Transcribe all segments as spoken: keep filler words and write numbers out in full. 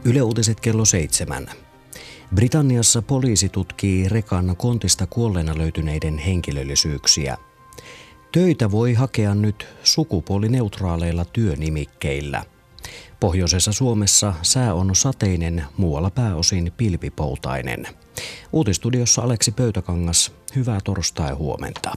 Yle Uutiset kello seitsemän. Britanniassa poliisi tutkii rekan kontista kuolleena löytyneiden henkilöllisyyksiä. Töitä voi hakea nyt sukupuolineutraaleilla työnimikkeillä. Pohjoisessa Suomessa sää on sateinen, muualla pääosin pilvipoutainen. Uutistudiossa Aleksi Pöytäkangas, hyvää torstai-huomenta.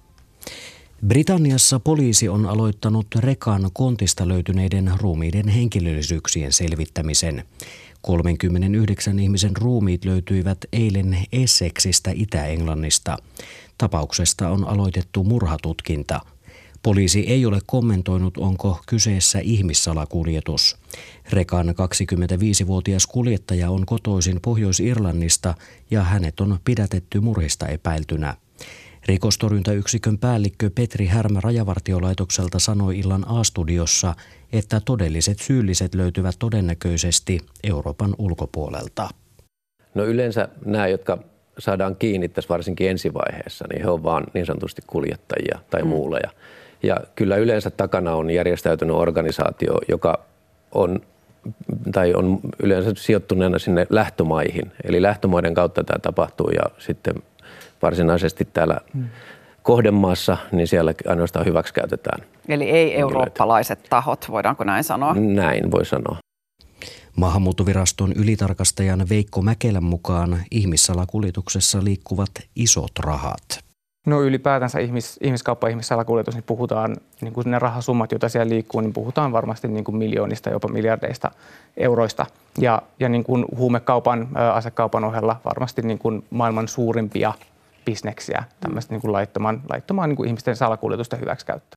Britanniassa poliisi on aloittanut rekan kontista löytyneiden ruumiiden henkilöllisyyksien selvittämisen. kolmekymmentäyhdeksän ihmisen ruumiit löytyivät eilen Essexistä Itä-Englannista. Tapauksesta on aloitettu murhatutkinta. Poliisi ei ole kommentoinut, onko kyseessä ihmissalakuljetus. Rekan kaksikymmentäviisivuotias kuljettaja on kotoisin Pohjois-Irlannista ja hänet on pidätetty murhista epäiltynä. Rikostorjuntayksikön päällikkö Petri Härmä Rajavartiolaitokselta sanoi illan A-studiossa, että todelliset syylliset löytyvät todennäköisesti Euroopan ulkopuolelta. No yleensä nämä, jotka saadaan kiinni tässä varsinkin ensivaiheessa, niin he on vaan niin sanotusti kuljettajia tai muuleja. Ja kyllä yleensä takana on järjestäytynyt organisaatio, joka on, tai on yleensä sijoittuneena sinne lähtömaihin. Eli lähtömaiden kautta tämä tapahtuu ja sitten varsinaisesti täällä hmm. kohdemaassa, niin siellä ainoastaan hyväksikäytetään. Eli ei eurooppalaiset tahot, voidaanko näin sanoa? Näin voi sanoa. Maahanmuuttoviraston ylitarkastajan Veikko Mäkelän mukaan ihmissalakuljetuksessa liikkuvat isot rahat. No ylipäätänsä ihmis, ihmiskauppa ja ihmissalakuljetus, niin puhutaan, niin kuin ne rahasummat, joita siellä liikkuu, niin puhutaan varmasti niin kuin miljoonista, jopa miljardeista euroista. Ja, ja niin kuin huumekaupan, ä, asekaupan ohella varmasti niin kuin maailman suurimpia bisneksiä, tämmöistä niin kuin laittoman, laittoman niin kuin ihmisten salakuljetusta hyväksikäyttöä.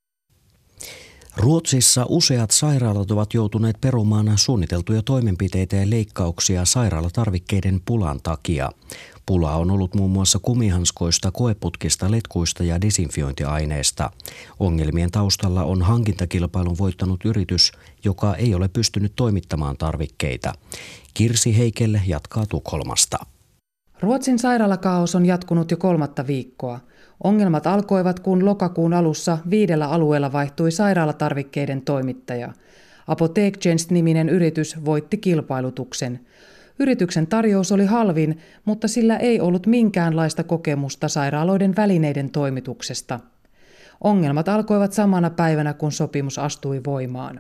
Ruotsissa useat sairaalat ovat joutuneet perumaan suunniteltuja toimenpiteitä ja leikkauksia sairaalatarvikkeiden pulan takia. Pula on ollut muun muassa kumihanskoista, koeputkista, letkuista ja desinfiointiaineista. Ongelmien taustalla on hankintakilpailun voittanut yritys, joka ei ole pystynyt toimittamaan tarvikkeita. Kirsi Heikel jatkaa Tukholmasta. Ruotsin sairaalakaos on jatkunut jo kolmatta viikkoa. Ongelmat alkoivat, kun lokakuun alussa viidellä alueella vaihtui sairaalatarvikkeiden toimittaja. Apotekstjänst-niminen yritys voitti kilpailutuksen. Yrityksen tarjous oli halvin, mutta sillä ei ollut minkäänlaista kokemusta sairaaloiden välineiden toimituksesta. Ongelmat alkoivat samana päivänä, kun sopimus astui voimaan.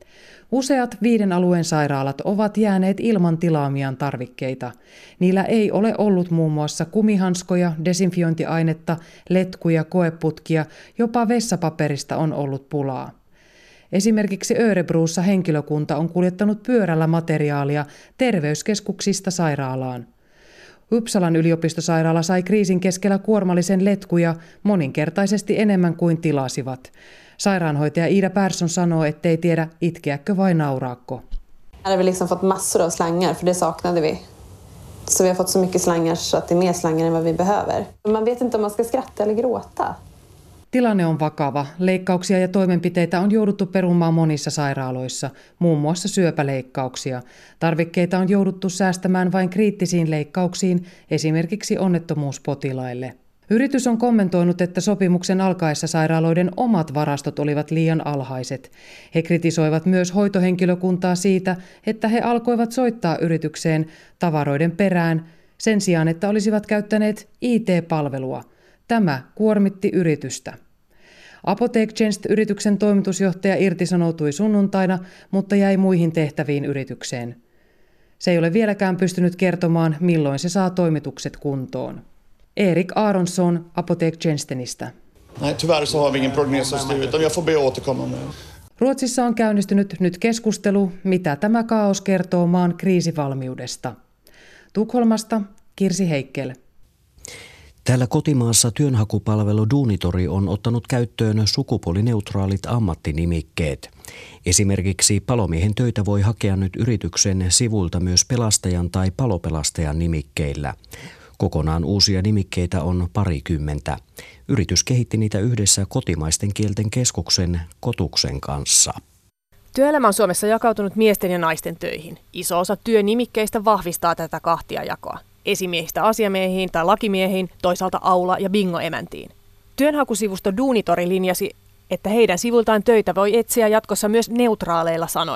Useat viiden alueen sairaalat ovat jääneet ilman tilaamiaan tarvikkeita. Niillä ei ole ollut muun muassa kumihanskoja, desinfiointiainetta, letkuja, koeputkia, jopa vessapaperista on ollut pulaa. Esimerkiksi Örebrossa henkilökunta on kuljettanut pyörällä materiaalia terveyskeskuksista sairaalaan. Uppsalan yliopistosairaala sai kriisin keskellä kuormallisen letkuja moninkertaisesti enemmän kuin tilasivat. Sairaanhoitaja Ida Persson sanoo, ettei tiedä itkeäkö vai nauraakko. Här har vi liksom fått massor av slangar, för det saknade vi. Så vi har fått så mycket slangar så att det är mer slangar än vad vi behöver. Man vet inte om man ska skratta eller gråta. Tilanne on vakava. Leikkauksia ja toimenpiteitä on jouduttu perumaan monissa sairaaloissa, muun muassa syöpäleikkauksia. Tarvikkeita on jouduttu säästämään vain kriittisiin leikkauksiin, esimerkiksi onnettomuuspotilaille. Yritys on kommentoinut, että sopimuksen alkaessa sairaaloiden omat varastot olivat liian alhaiset. He kritisoivat myös hoitohenkilökuntaa siitä, että he alkoivat soittaa yritykseen tavaroiden perään sen sijaan, että olisivat käyttäneet I T-palvelua. Tämä kuormitti yritystä. Apotekstjänst-yrityksen toimitusjohtaja irtisanoutui sunnuntaina, mutta jäi muihin tehtäviin yritykseen. Se ei ole vieläkään pystynyt kertomaan, milloin se saa toimitukset kuntoon. Erik Aronsson Apotekstjänstenistä. Nej, tyvärr så har vi ingen prognos att styra, utan jag får be återkomma med. Ruotsissa on käynnistynyt nyt keskustelu, mitä tämä kaos kertoo maan kriisivalmiudesta. Tukholmasta Kirsi Heikel. Täällä kotimaassa työnhakupalvelu Duunitori on ottanut käyttöön sukupuolineutraalit ammattinimikkeet. Esimerkiksi palomiehen töitä voi hakea nyt yrityksen sivuilta myös pelastajan tai palopelastajan nimikkeillä. Kokonaan uusia nimikkeitä on parikymmentä. Yritys kehitti niitä yhdessä kotimaisten kielten keskuksen Kotuksen kanssa. Työelämä on Suomessa jakautunut miesten ja naisten töihin. Iso osa työnimikkeistä vahvistaa tätä kahtiajakoa. Esimiehistä asiamiehiin tai lakimiehiin, toisaalta aula- ja bingoemäntiin. Työnhakusivusto Duunitori linjasi, että heidän sivultaan töitä voi etsiä jatkossa myös neutraaleilla sanoilla.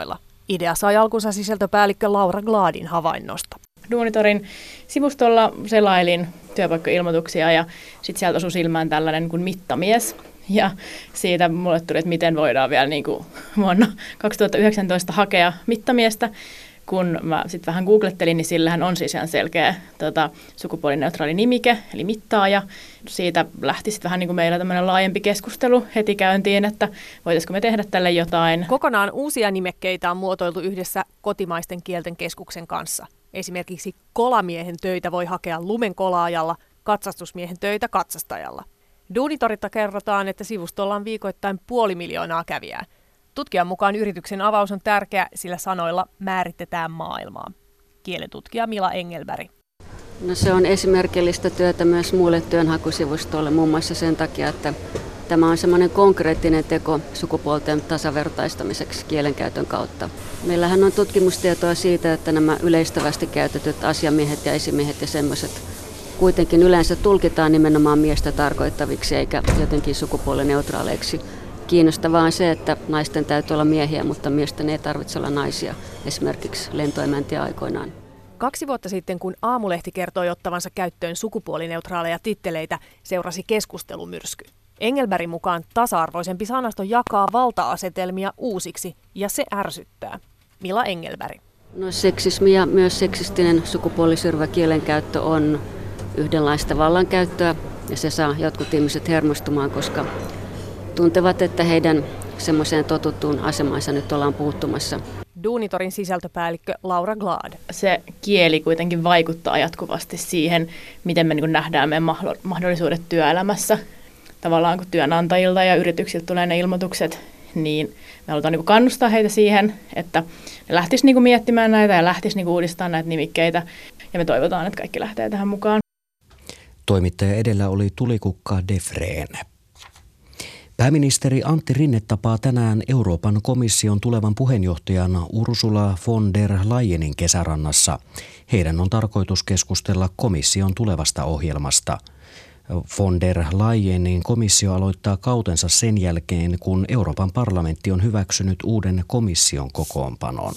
Idea sai alkunsa sisältöpäällikkö Laura Gladin havainnosta. Duunitorin sivustolla selailin työpaikkailmoituksia ja sitten sieltä osui silmään tällainen kuin mittamies. Ja siitä mulle tuli, että miten voidaan vielä niin kuin vuonna kaksituhattayhdeksäntoista hakea mittamiestä. Kun mä sitten vähän googlettelin, niin sillähän on siis ihan selkeä tota, sukupuolineutraali nimike, eli mittaaja. Siitä lähti sitten vähän niin kuin meillä tämmöinen laajempi keskustelu heti käyntiin, että voitaisiko me tehdä tälle jotain. Kokonaan uusia nimekkeitä on muotoiltu yhdessä Kotimaisten kielten keskuksen kanssa. Esimerkiksi kolamiehen töitä voi hakea lumenkolaajalla, katsastusmiehen töitä katsastajalla. Duunitorilta kerrotaan, että sivustolla on viikoittain puoli miljoonaa kävijää. Tutkijan mukaan yrityksen avaus on tärkeä, sillä sanoilla määritetään maailmaa. Kielentutkija Mila Engelberg. No se on esimerkillistä työtä myös muille työnhakusivustoille, muun muassa sen takia, että tämä on semmoinen konkreettinen teko sukupuolten tasavertaistamiseksi kielenkäytön kautta. Meillähän on tutkimustietoa siitä, että nämä yleistävästi käytetyt asiamiehet ja esimiehet ja semmoiset kuitenkin yleensä tulkitaan nimenomaan miestä tarkoittaviksi eikä jotenkin sukupuolineutraaleiksi. Kiinnostavaa on se, että naisten täytyy olla miehiä, mutta miesten ei tarvitse olla naisia, esimerkiksi lentoemäntiä aikoinaan. Kaksi vuotta sitten, kun Aamulehti kertoi ottavansa käyttöön sukupuolineutraaleja titteleitä, seurasi keskustelumyrsky. Engelbergin mukaan tasa-arvoisempi sanasto jakaa valta-asetelmia uusiksi, ja se ärsyttää. Mila Engelberg. No, seksismi ja myös seksistinen sukupuolisyrjivä kielenkäyttö on yhdenlaista vallankäyttöä, ja se saa jotkut ihmiset hermostumaan, koska tuntevat, että heidän semmoiseen totuttuun asemansa nyt ollaan puuttumassa. Duunitorin sisältöpäällikkö Laura Glad. Se kieli kuitenkin vaikuttaa jatkuvasti siihen, miten me niin kuin nähdään meidän mahdollisuudet työelämässä. Tavallaan kun työnantajilta ja yrityksiltä tulee ne ilmoitukset, niin me halutaan niin kuin kannustaa heitä siihen, että ne lähtisivät niin kuin miettimään näitä ja lähtisivät niin kuin uudistamaan näitä nimikkeitä. Ja me toivotaan, että kaikki lähtee tähän mukaan. Toimittaja edellä oli Tulikukka Defreen. Pääministeri Antti Rinne tapaa tänään Euroopan komission tulevan puheenjohtajan Ursula von der Leyenin kesärannassa. Heidän on tarkoitus keskustella komission tulevasta ohjelmasta. Von der Leyenin komissio aloittaa kautensa sen jälkeen, kun Euroopan parlamentti on hyväksynyt uuden komission kokoonpanon.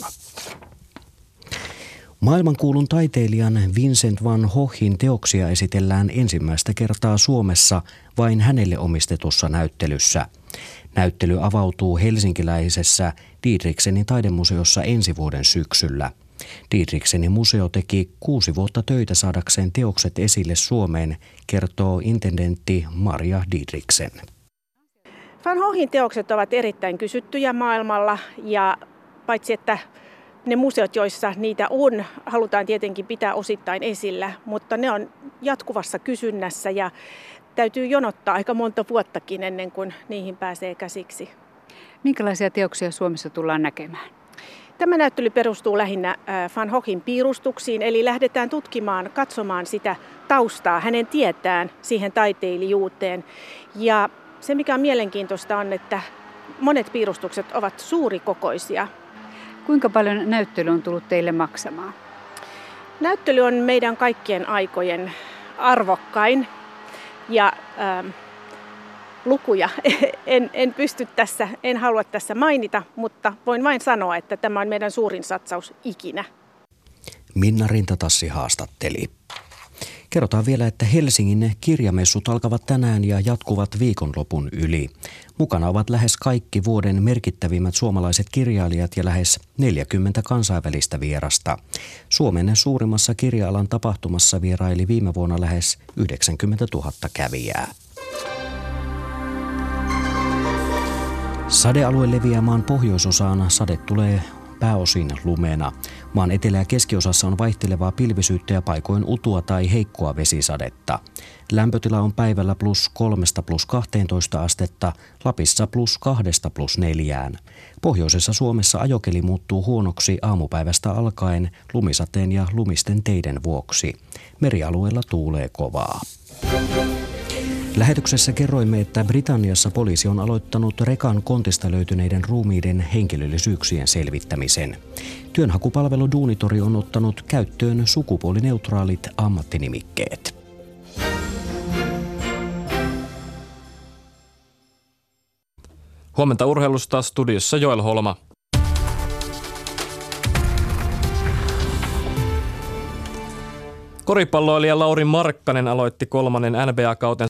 Maailmankuulun taiteilijan Vincent van Goghin teoksia esitellään ensimmäistä kertaa Suomessa vain hänelle omistetussa näyttelyssä. Näyttely avautuu helsinkiläisessä Didriksenin taidemuseossa ensi vuoden syksyllä. Didriksenin museo teki kuusi vuotta töitä saadakseen teokset esille Suomeen, kertoo intendentti Maria Didriksen. Van Goghin teokset ovat erittäin kysyttyjä maailmalla ja paitsi että ne museot, joissa niitä on, halutaan tietenkin pitää osittain esillä, mutta ne on jatkuvassa kysynnässä ja täytyy jonottaa aika monta vuottakin ennen kuin niihin pääsee käsiksi. Minkälaisia teoksia Suomessa tullaan näkemään? Tämä näyttely perustuu lähinnä Van Goghin piirustuksiin, eli lähdetään tutkimaan, katsomaan sitä taustaa, hänen tietään siihen taiteilijuuteen. Ja se mikä on mielenkiintoista on, että monet piirustukset ovat suurikokoisia. Kuinka paljon näyttely on tullut teille maksamaan? Näyttely on meidän kaikkien aikojen arvokkain ja ähm, lukuja en, en pysty tässä, en halua tässä mainita, mutta voin vain sanoa, että tämä on meidän suurin satsaus ikinä. Minna Rintatassi haastatteli. Kerrotaan vielä, että Helsingin kirjamessut alkavat tänään ja jatkuvat viikonlopun yli. Mukana ovat lähes kaikki vuoden merkittävimmät suomalaiset kirjailijat ja lähes neljäkymmentä kansainvälistä vierasta. Suomen suurimmassa kirja-alan tapahtumassa vieraili viime vuonna lähes yhdeksänkymmentätuhatta kävijää. Sadealue leviää maan pohjoisosaan. Sade tulee pääosin lumena. Maan etelä- ja keskiosassa on vaihtelevaa pilvisyyttä ja paikoin utua tai heikkoa vesisadetta. Lämpötila on päivällä plus kolmesta plus kahteentoista astetta, Lapissa plus kahdesta plus neljään. Pohjoisessa Suomessa ajokeli muuttuu huonoksi aamupäivästä alkaen lumisateen ja lumisten teiden vuoksi. Merialueella tuulee kovaa. Lähetyksessä kerroimme, että Britanniassa poliisi on aloittanut rekan kontista löytyneiden ruumiiden henkilöllisyyksien selvittämisen. Työnhakupalvelu Duunitori on ottanut käyttöön sukupuolineutraalit ammattinimikkeet. Huomenta urheilusta, studiossa Joel Holma. Koripalloilija Lauri Markkanen aloitti kolmannen N B A-kautensa